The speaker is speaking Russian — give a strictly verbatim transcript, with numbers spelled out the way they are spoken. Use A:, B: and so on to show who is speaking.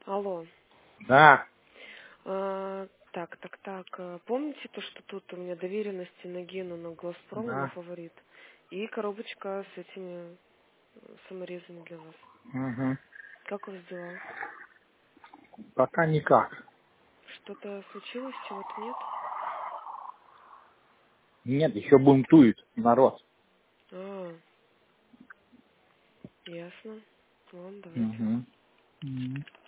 A: Алло.
B: Да.
A: А, так, так, так. а, Помните то, что тут у меня доверенности на Гену, на Глазпром, на
B: Да.
A: Фаворит? И коробочка с этими э, саморезами для вас.
B: Угу.
A: Как у вас дела?
B: Пока никак.
A: Что-то случилось, чего-то нет?
B: Нет, еще бунтует народ.
A: А, ясно. Ладно, давайте.
B: Угу.